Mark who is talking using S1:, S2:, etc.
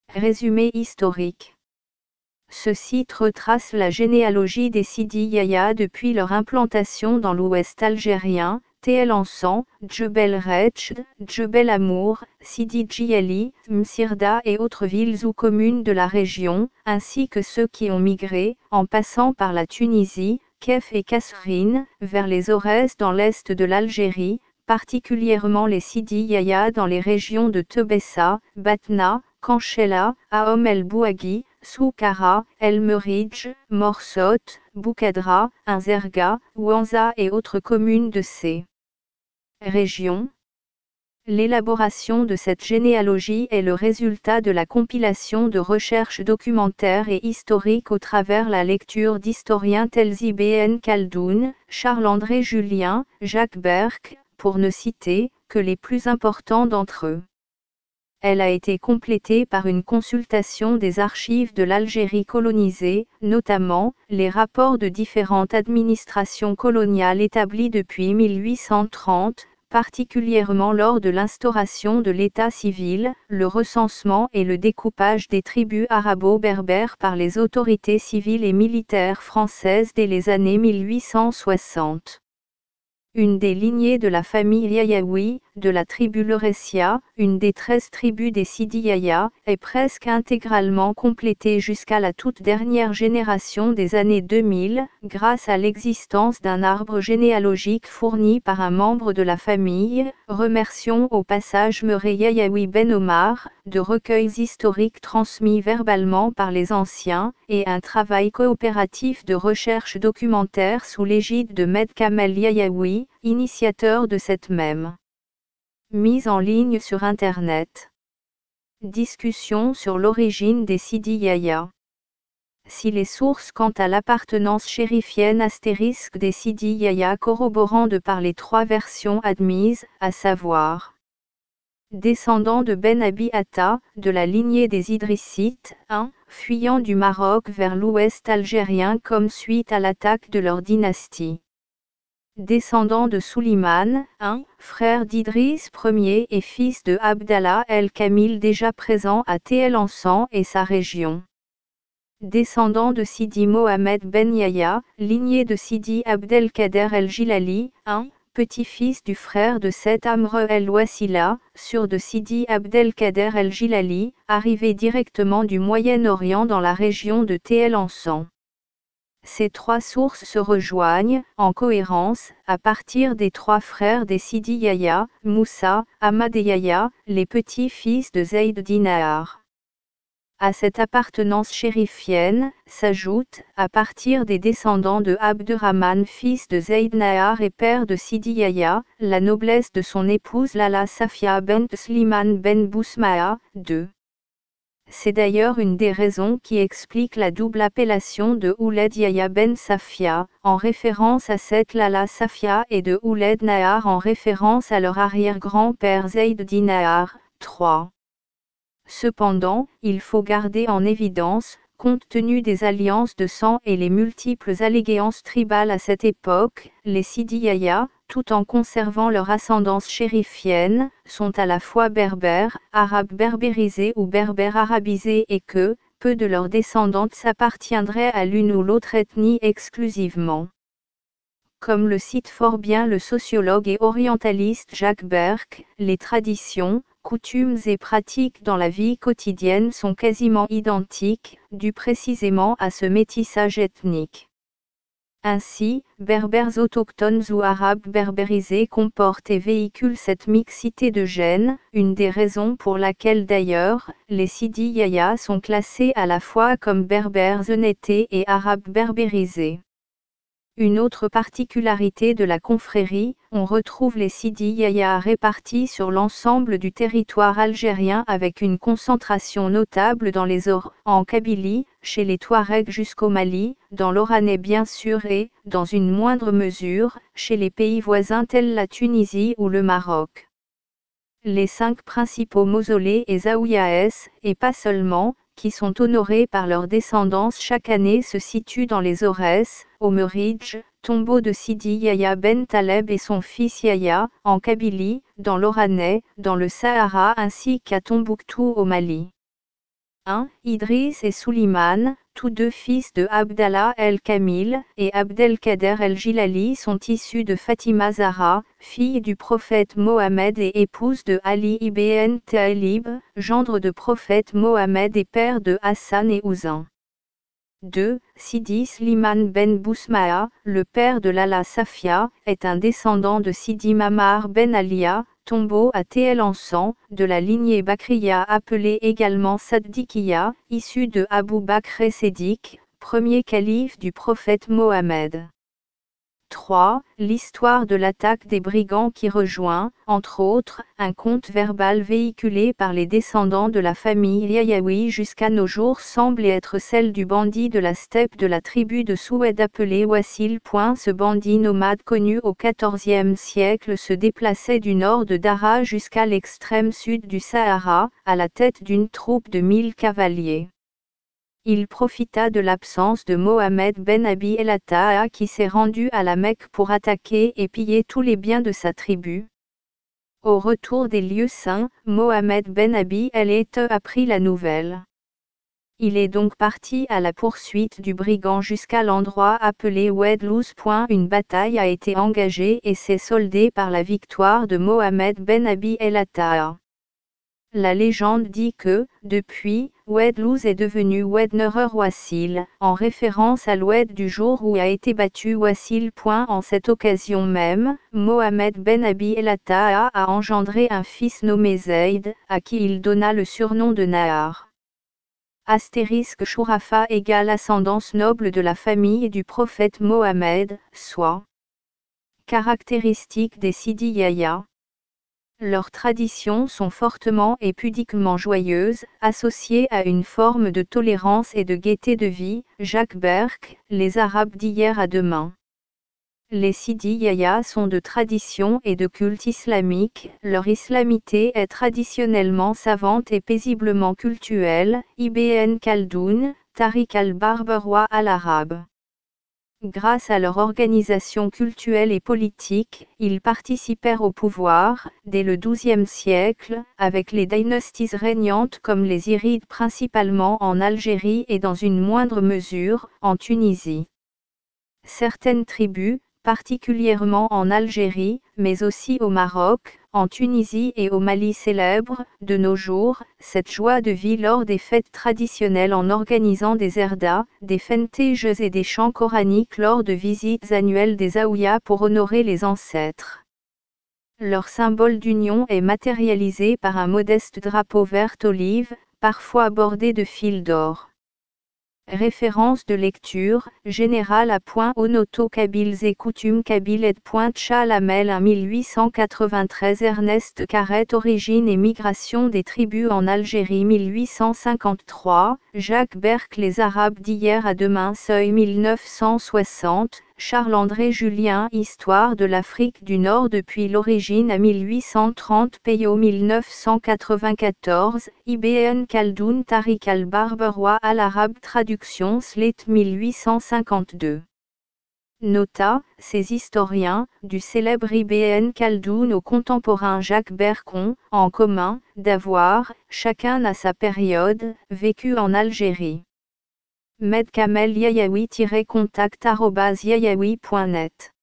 S1: Résumé historique. Ce site retrace la généalogie des Sidi Yahya depuis leur implantation dans l'ouest algérien, Tell Anshan, Djebel Recht, Djebel Amour, Sidi Djiali, Msirda et autres villes ou communes de la région, ainsi que ceux qui ont migré, en passant par la Tunisie, Kef et Kasserine, vers les Aurès dans l'est de l'Algérie, particulièrement les Sidi Yahya dans les régions de Tebessa, Batna, Kanchela, Aom el-Bouaghi, Soukara, El-Meridj, Morsot, Boukadra, Inzerga, Ouanza et autres communes de ces régions. L'élaboration de cette généalogie est le résultat de la compilation de recherches documentaires et historiques au travers la lecture d'historiens tels Ibn Khaldoun, Charles-André Julien, Jacques Berck, pour ne citer que les plus importants d'entre eux. Elle a été complétée par une consultation des archives de l'Algérie colonisée, notamment les rapports de différentes administrations coloniales établies depuis 1830, particulièrement lors de l'instauration de l'état civil, le recensement et le découpage des tribus arabo-berbères par les autorités civiles et militaires françaises dès les années 1860. Une des lignées de la famille Yahyaoui, de la tribu Leuressia, une des 13 tribus des Sidi Yahya, est presque intégralement complétée jusqu'à la toute dernière génération des années 2000, grâce à l'existence d'un arbre généalogique fourni par un membre de la famille. Remercions au passage Meuré Yahyaoui Ben Omar, de recueils historiques transmis verbalement par les anciens, et un travail coopératif de recherche documentaire sous l'égide de Med Kamel Yahyaoui, initiateur de cette même mise en ligne sur Internet. Discussion sur l'origine des Sidi Yahya. Si les sources quant à l'appartenance chérifienne astérisque des Sidi Yahya corroborant de par les trois versions admises, à savoir descendant de Ben Abi Atta, de la lignée des Idrissites, 1, fuyant du Maroc vers l'ouest algérien comme suite à l'attaque de leur dynastie. Descendant de Souliman, 1, frère d'Idriss Ier et fils de Abdallah el-Kamil déjà présent à Tell Anshan et sa région. Descendant de Sidi Mohamed Ben Yahya, lignée de Sidi Abdelkader el-Jilali, 1, petit-fils du frère de Seth Amr el-Wasila, sur de Sidi Abdelkader el-Jilali, arrivé directement du Moyen-Orient dans la région de Tell Anshan. Ces trois sources se rejoignent, en cohérence, à partir des trois frères des Sidi Yahya, Moussa, Ahmad et Yahya, les petits-fils de Zayd Dinahar. À cette appartenance chérifienne, s'ajoute, à partir des descendants de Abderrahman fils de Zayd Nahar et père de Sidi Yahya, la noblesse de son épouse Lala Safia bent Sliman ben Bousma'a, 2. C'est d'ailleurs une des raisons qui explique la double appellation de Ouled Yahya ben Safia, en référence à cette Lala Safia et de Ouled Nahar en référence à leur arrière-grand-père Zayd Dinahar, 3. Cependant, il faut garder en évidence, compte tenu des alliances de sang et les multiples allégeances tribales à cette époque, les Sidi Yahya, tout en conservant leur ascendance chérifienne, sont à la fois berbères, arabes berbérisés ou berbères arabisés et que, peu de leurs descendantes s'appartiendraient à l'une ou l'autre ethnie exclusivement. Comme le cite fort bien le sociologue et orientaliste Jacques Berck, les traditions, coutumes et pratiques dans la vie quotidienne sont quasiment identiques, dues précisément à ce métissage ethnique. Ainsi, berbères autochtones ou arabes berbérisés comportent et véhiculent cette mixité de gènes, une des raisons pour laquelle d'ailleurs, les Sidi Yahya sont classés à la fois comme berbères honnêtés et arabes berbérisés. Une autre particularité de la confrérie, on retrouve les Sidi Yahya répartis sur l'ensemble du territoire algérien avec une concentration notable dans les en Kabylie, chez les Touaregs jusqu'au Mali, dans l'Oranais bien sûr et, dans une moindre mesure, chez les pays voisins tels la Tunisie ou le Maroc. Les 5 principaux mausolées et zaouïas, et pas seulement, qui sont honorés par leur descendance chaque année se situent dans les Aurès, au Meridj, tombeau de Sidi Yahya ben Taleb et son fils Yahya, en Kabylie, dans l'Oranais, dans le Sahara ainsi qu'à Tombouctou au Mali. 1. Idriss et Souliman, tous deux fils de Abdallah el-Kamil et Abdelkader el-Jilali sont issus de Fatima Zahra, fille du prophète Mohammed et épouse de Ali ibn Talib, gendre de prophète Mohammed et père de Hassan et Ouzin. 2. Sidi Sliman ben Bousma'a, le père de Lala Safia, est un descendant de Sidi Mamar ben Alia, tombeau à Tell-en-Sang, de la lignée Bakriya appelée également Saddiqiya, issue de Abu Bakr Siddiq, premier calife du prophète Mohammed. 3. L'histoire de l'attaque des brigands qui rejoint, entre autres, un conte verbal véhiculé par les descendants de la famille Yayaoui jusqu'à nos jours semble être celle du bandit de la steppe de la tribu de Soued appelé Wassil. Ce bandit nomade connu au XIVe siècle se déplaçait du nord de Dara jusqu'à l'extrême sud du Sahara, à la tête d'une troupe de 1000 cavaliers. Il profita de l'absence de Mohammed ben Abi el-Atta'a qui s'est rendu à la Mecque pour attaquer et piller tous les biens de sa tribu. Au retour des lieux saints, Mohammed ben Abi el-Atta'a apprit la nouvelle. Il est donc parti à la poursuite du brigand jusqu'à l'endroit appelé Wedlouz. Une bataille a été engagée et s'est soldée par la victoire de Mohammed ben Abi el-Atta'a. La légende dit que, depuis, Wedlouz est devenu Wednerer Wassil, en référence à l'Oued du jour où a été battu Wassil. En cette occasion même, Mohammed ben Abi el-Atta'a a engendré un fils nommé Zayd, à qui il donna le surnom de Nahar. Astérisque Shurafa égale ascendance noble de la famille du prophète Mohammed, soit. Caractéristiques des Sidi Yahya. Leurs traditions sont fortement et pudiquement joyeuses, associées à une forme de tolérance et de gaieté de vie. Jacques Berck, Les Arabes d'hier à demain. Les Sidi Yahya sont de tradition et de culte islamique, leur islamité est traditionnellement savante et paisiblement cultuelle. Ibn Khaldoun, Tariq al-Barbarois al-Arabe. Grâce à leur organisation cultuelle et politique, ils participèrent au pouvoir, dès le XIIe siècle, avec les dynasties régnantes comme les Irides principalement en Algérie et dans une moindre mesure, en Tunisie. Certaines tribus, particulièrement en Algérie, mais aussi au Maroc, en Tunisie et au Mali célèbrent, de nos jours, cette joie de vie lors des fêtes traditionnelles en organisant des erdas, des fentèges et des chants coraniques lors de visites annuelles des Aouya pour honorer les ancêtres. Leur symbole d'union est matérialisé par un modeste drapeau vert-olive, parfois bordé de fils d'or. Référence de lecture, Général à point Onoto Kabyles et coutumes kabyles. Chalamel 1 1893 Ernest Carrette Origine et migration des tribus en Algérie 1853, Jacques Berck Les Arabes d'hier à demain Seuil 1960, Charles-André Julien Histoire de l'Afrique du Nord depuis l'origine à 1830 Peyo 1994, Ibn Khaldoun Tariq al-Barbarois al-Arabe Traduction Slate 1852. Nota, ces historiens, du célèbre Ibn Khaldoun au contemporain Jacques Berck ont, en commun, d'avoir, chacun à sa période, vécu en Algérie. Medkamel Yayaoui-contact@yayaoui.net